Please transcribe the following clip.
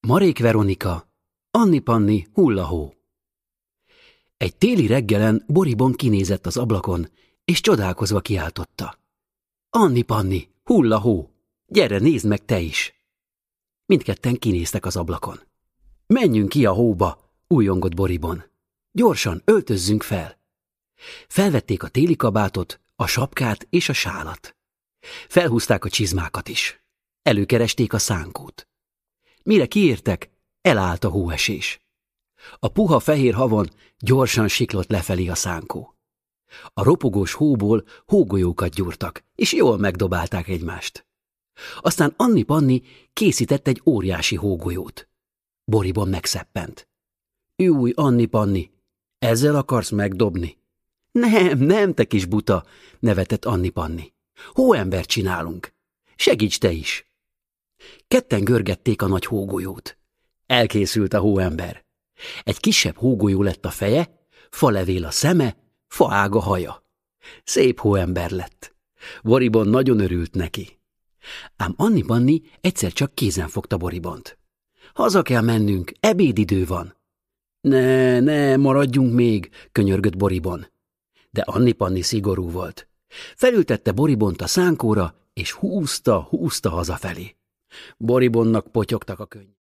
Marék Veronika, Anni Panni, hulla-hó. Egy téli reggelen Boribon kinézett az ablakon, és csodálkozva kiáltotta. Anni Panni, hulla-hó, gyere, nézd meg te is! Mindketten kinéztek az ablakon. Menjünk ki a hóba, újongott Boribon. Gyorsan, öltözzünk fel! Felvették a téli kabátot, a sapkát és a sálat. Felhúzták a csizmákat is. Előkeresték a szánkót. Mire kiértek, elállt a hóesés. A puha fehér havon gyorsan siklott lefelé a szánkó. A ropogós hóból hógolyókat gyúrtak, és jól megdobálták egymást. Aztán Anni Panni készített egy óriási hógolyót. Boribon megszeppent. Új, Anni Panni, ezzel akarsz megdobni? Nem, te kis buta, nevetett Anni Panni. Hóembert csinálunk. Segíts te is! Ketten görgették a nagy hógolyót. Elkészült a hóember. Egy kisebb hógolyó lett a feje, falevél a szeme, faág a haja. Szép hóember lett. Boribon nagyon örült neki. Ám Anni Panni egyszer csak kézen fogta Boribont. Haza kell mennünk, ebédidő van. Ne, maradjunk még, könyörgött Boribon. De Anni Panni szigorú volt. Felültette Boribont a szánkóra, és húzta hazafelé. Boribonnak potyogtak a könnyek.